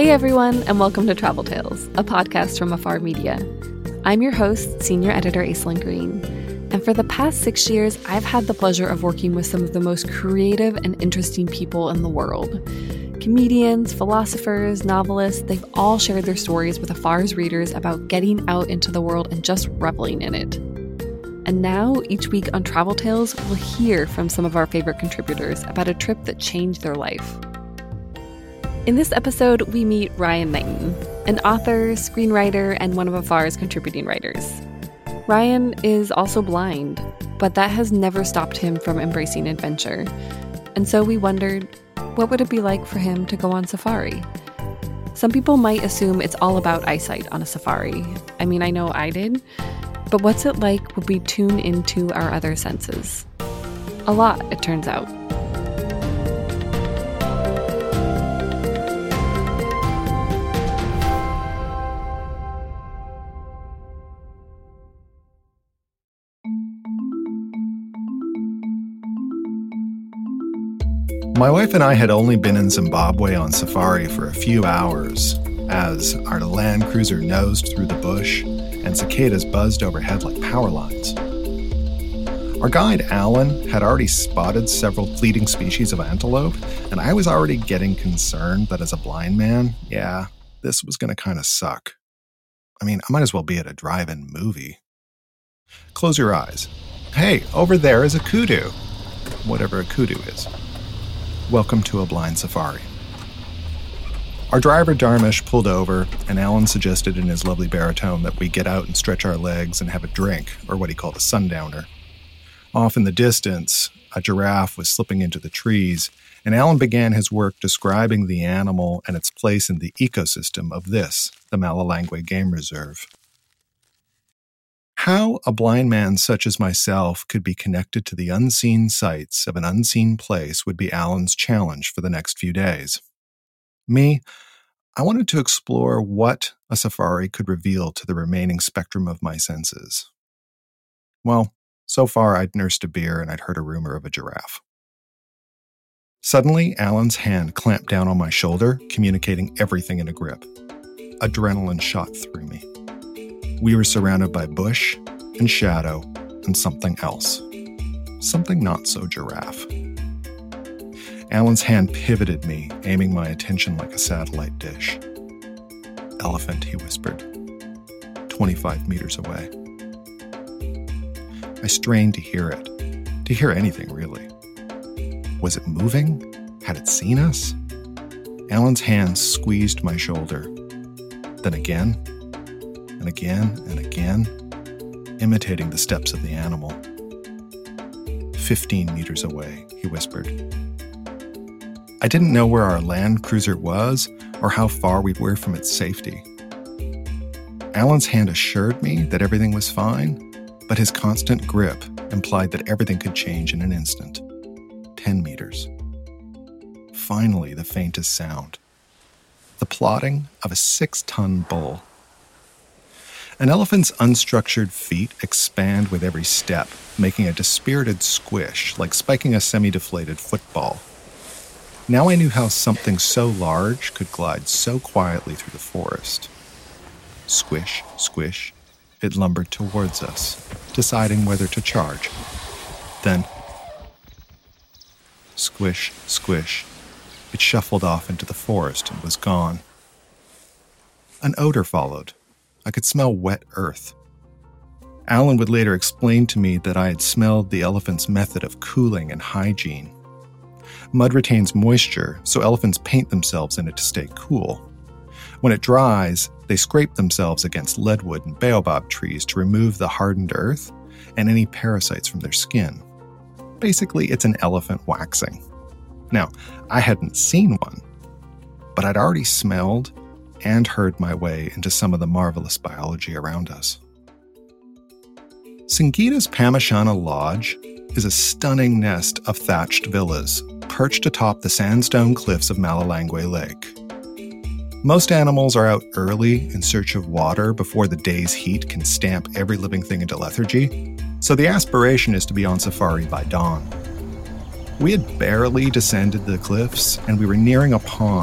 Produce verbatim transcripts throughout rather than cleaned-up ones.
Hey everyone, and welcome to Travel Tales, a podcast from Afar Media. I'm your host, Senior Editor Aislinn Green, and for the past six years, I've had the pleasure of working with some of the most creative and interesting people in the world. Comedians, philosophers, novelists, they've all shared their stories with Afar's readers about getting out into the world and just reveling in it. And now, each week on Travel Tales, we'll hear from some of our favorite contributors about a trip that changed their life. In this episode, we meet Ryan Knighton, an author, screenwriter, and one of Afar's contributing writers. Ryan is also blind, but that has never stopped him from embracing adventure. And so we wondered, what would it be like for him to go on safari? Some people might assume it's all about eyesight on a safari. I mean, I know I did. But what's it like when we tune into our other senses? A lot, it turns out. My wife and I had only been in Zimbabwe on safari for a few hours as our Land Cruiser nosed through the bush and cicadas buzzed overhead like power lines. Our guide, Alan, had already spotted several fleeting species of antelope, and I was already getting concerned that as a blind man, yeah, this was going to kind of suck. I mean, I might as well be at a drive-in movie. Close your eyes. Hey, over there is a kudu. Whatever a kudu is. Welcome to a blind safari. Our driver, Dharmesh, pulled over, and Alan suggested in his lovely baritone that we get out and stretch our legs and have a drink, or what he called a sundowner. Off in the distance, a giraffe was slipping into the trees, and Alan began his work describing the animal and its place in the ecosystem of this, the Malalangwe Game Reserve. How a blind man such as myself could be connected to the unseen sights of an unseen place would be Alan's challenge for the next few days. Me, I wanted to explore what a safari could reveal to the remaining spectrum of my senses. Well, so far I'd nursed a beer and I'd heard a rumor of a giraffe. Suddenly, Alan's hand clamped down on my shoulder, communicating everything in a grip. Adrenaline shot through me. We were surrounded by bush and shadow and something else. Something not so giraffe. Alan's hand pivoted me, aiming my attention like a satellite dish. Elephant, he whispered. twenty-five meters away. I strained to hear it. To hear anything, really. Was it moving? Had it seen us? Alan's hand squeezed my shoulder. Then again, and again, and again, imitating the steps of the animal. Fifteen meters away, he whispered. I didn't know where our Land Cruiser was or how far we were from its safety. Alan's hand assured me that everything was fine, but his constant grip implied that everything could change in an instant. Ten meters. Finally, the faintest sound. The plodding of a six-ton bull. An elephant's unstructured feet expand with every step, making a dispirited squish, like spiking a semi-deflated football. Now I knew how something so large could glide so quietly through the forest. Squish, squish, it lumbered towards us, deciding whether to charge. Then, squish, squish, it shuffled off into the forest and was gone. An odor followed. I could smell wet earth. Alan would later explain to me that I had smelled the elephant's method of cooling and hygiene. Mud retains moisture, so elephants paint themselves in it to stay cool. When it dries, they scrape themselves against leadwood and baobab trees to remove the hardened earth and any parasites from their skin. Basically, it's an elephant waxing. Now, I hadn't seen one, but I'd already smelled and heard my way into some of the marvelous biology around us. Singita's Pamashana Lodge is a stunning nest of thatched villas perched atop the sandstone cliffs of Malalangwe Lake. Most animals are out early in search of water before the day's heat can stamp every living thing into lethargy, so the aspiration is to be on safari by dawn. We had barely descended the cliffs, and we were nearing a pond,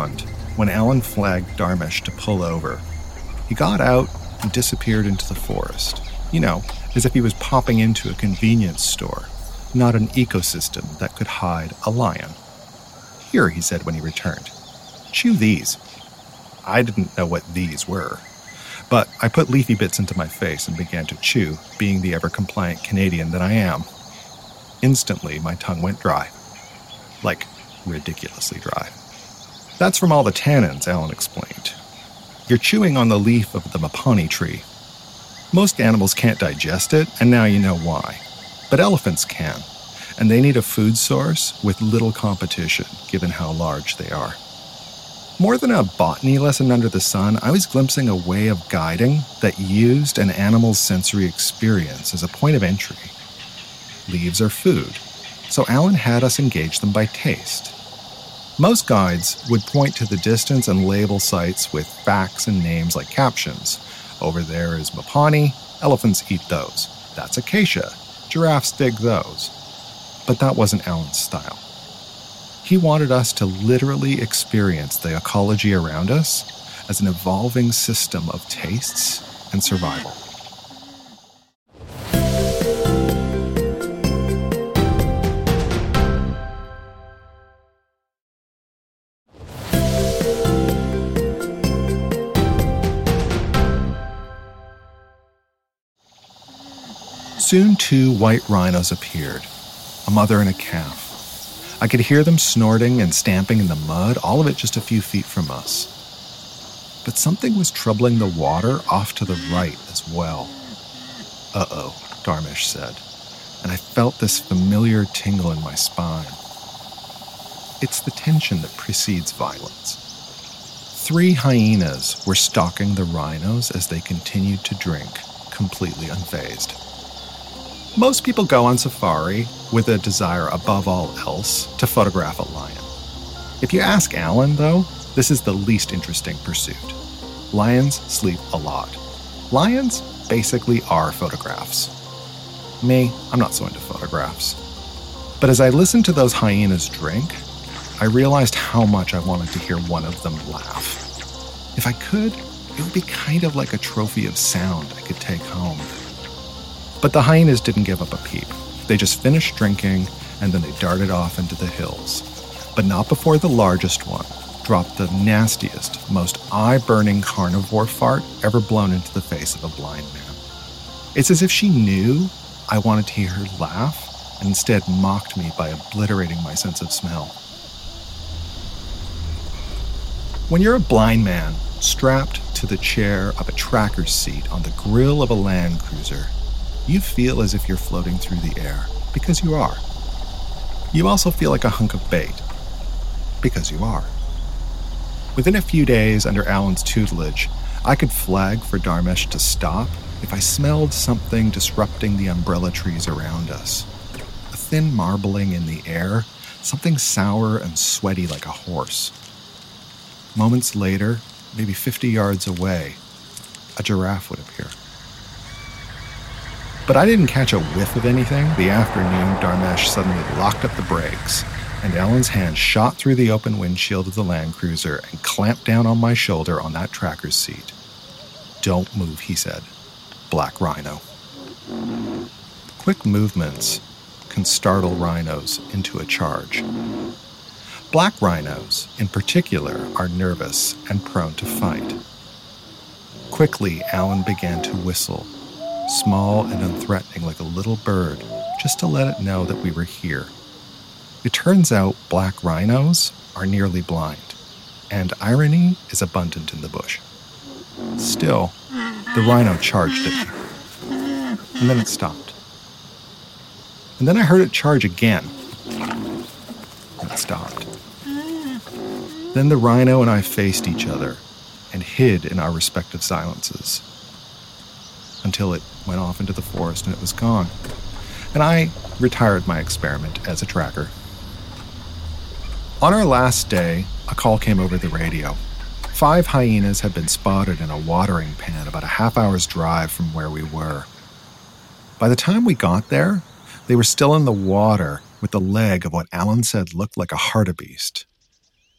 when Alan flagged Dharmesh to pull over. He got out and disappeared into the forest. You know, as if he was popping into a convenience store, not an ecosystem that could hide a lion. "Here," he said when he returned. "Chew these." I didn't know what these were, but I put leafy bits into my face and began to chew, being the ever-compliant Canadian that I am. Instantly, my tongue went dry. Like, ridiculously dry. "That's from all the tannins," Alan explained. "You're chewing on the leaf of the mapani tree. Most animals can't digest it, and now you know why. But elephants can, and they need a food source with little competition, given how large they are." More than a botany lesson under the sun, I was glimpsing a way of guiding that used an animal's sensory experience as a point of entry. Leaves are food, so Alan had us engage them by taste. Most guides would point to the distance and label sites with facts and names like captions. "Over there is mapani, elephants eat those. That's acacia, giraffes dig those." But that wasn't Alan's style. He wanted us to literally experience the ecology around us as an evolving system of tastes and survival. Soon two white rhinos appeared, a mother and a calf. I could hear them snorting and stamping in the mud, all of it just a few feet from us. But something was troubling the water off to the right as well. "Uh-oh," Dharmesh said, and I felt this familiar tingle in my spine. It's the tension that precedes violence. Three hyenas were stalking the rhinos as they continued to drink, completely unfazed. Most people go on safari with a desire above all else to photograph a lion. If you ask Alan, though, this is the least interesting pursuit. Lions sleep a lot. Lions basically are photographs. Me, I'm not so into photographs. But as I listened to those hyenas drink, I realized how much I wanted to hear one of them laugh. If I could, it would be kind of like a trophy of sound I could take home. But the hyenas didn't give up a peep. They just finished drinking, and then they darted off into the hills. But not before the largest one dropped the nastiest, most eye-burning carnivore fart ever blown into the face of a blind man. It's as if she knew I wanted to hear her laugh, and instead mocked me by obliterating my sense of smell. When you're a blind man strapped to the chair of a tracker's seat on the grill of a Land Cruiser, you feel as if you're floating through the air, because you are. You also feel like a hunk of bait, because you are. Within a few days under Alan's tutelage, I could flag for Dharmesh to stop if I smelled something disrupting the umbrella trees around us. A thin marbling in the air, something sour and sweaty like a horse. Moments later, maybe fifty yards away, a giraffe would appear. But I didn't catch a whiff of anything. The afternoon, Dharmesh suddenly locked up the brakes, and Alan's hand shot through the open windshield of the Land Cruiser and clamped down on my shoulder on that tracker's seat. "Don't move," he said. "Black rhino." Quick movements can startle rhinos into a charge. Black rhinos, in particular, are nervous and prone to fight. Quickly, Alan began to whistle, small and unthreatening like a little bird, just to let it know that we were here. It turns out black rhinos are nearly blind, and irony is abundant in the bush. Still, the rhino charged at me, and then it stopped. And then I heard it charge again, and it stopped. Then the rhino and I faced each other and hid in our respective silences, until it went off into the forest and it was gone. And I retired my experiment as a tracker. On our last day, a call came over the radio. Five hyenas had been spotted in a watering pan about a half hour's drive from where we were. By the time we got there, they were still in the water with the leg of what Alan said looked like a hartebeest.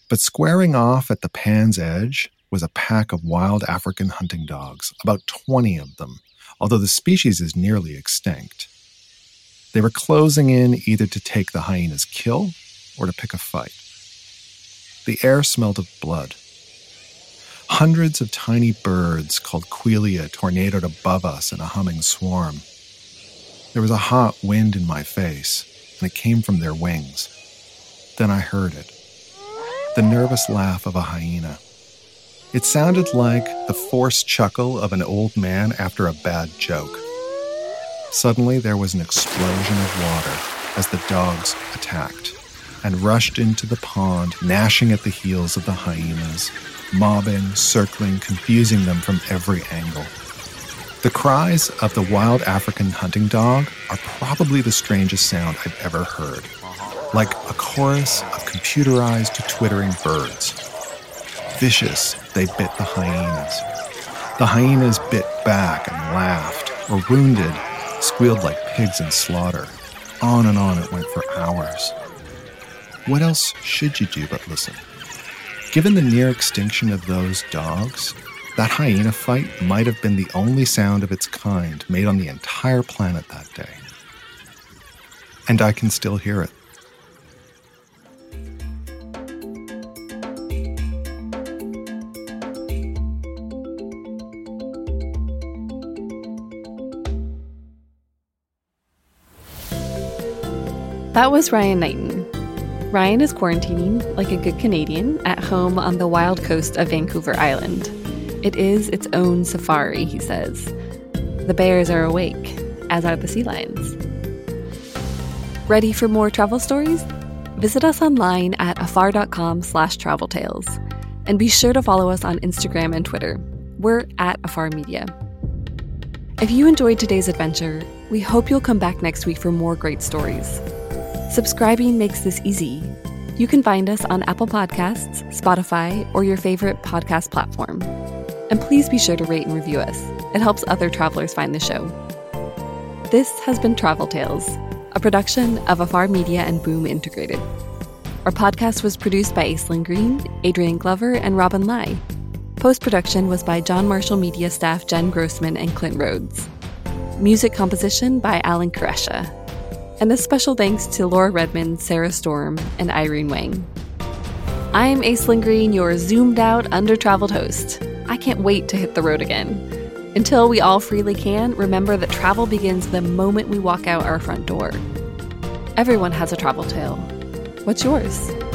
But squaring off at the pan's edge was a pack of wild African hunting dogs, about twenty of them, although the species is nearly extinct. They were closing in either to take the hyena's kill or to pick a fight. The air smelled of blood. Hundreds of tiny birds called quelea tornadoed above us in a humming swarm. There was a hot wind in my face, and it came from their wings. Then I heard it. The nervous laugh of a hyena. It sounded like the forced chuckle of an old man after a bad joke. Suddenly, there was an explosion of water as the dogs attacked and rushed into the pond, gnashing at the heels of the hyenas, mobbing, circling, confusing them from every angle. The cries of the wild African hunting dog are probably the strangest sound I've ever heard, like a chorus of computerized twittering birds. Vicious, they bit the hyenas. The hyenas bit back and laughed, or wounded, squealed like pigs in slaughter. On and on it went for hours. What else should you do but listen? Given the near extinction of those dogs, that hyena fight might have been the only sound of its kind made on the entire planet that day. And I can still hear it. That was Ryan Knighton. Ryan is quarantining, like a good Canadian, at home on the wild coast of Vancouver Island. It is its own safari, he says. The bears are awake, as are the sea lions. Ready for more travel stories? Visit us online at afar.com slash travel tales. And be sure to follow us on Instagram and Twitter. We're at Afar Media. If you enjoyed today's adventure, we hope you'll come back next week for more great stories. Subscribing makes this easy. You can find us on Apple Podcasts, Spotify, or your favorite podcast platform. And please be sure to rate and review us. It helps other travelers find the show. This has been Travel Tales, a production of Afar Media and Boom Integrated. Our podcast was produced by Aislinn Green, Adrian Glover, and Robin Lai. Post-production was by John Marshall Media staff Jen Grossman and Clint Rhodes. Music composition by Alan Koresha. And a special thanks to Laura Redmond, Sarah Storm, and Irene Wang. I'm Aislinn Green, your zoomed-out, under-traveled host. I can't wait to hit the road again. Until we all freely can, remember that travel begins the moment we walk out our front door. Everyone has a travel tale. What's yours?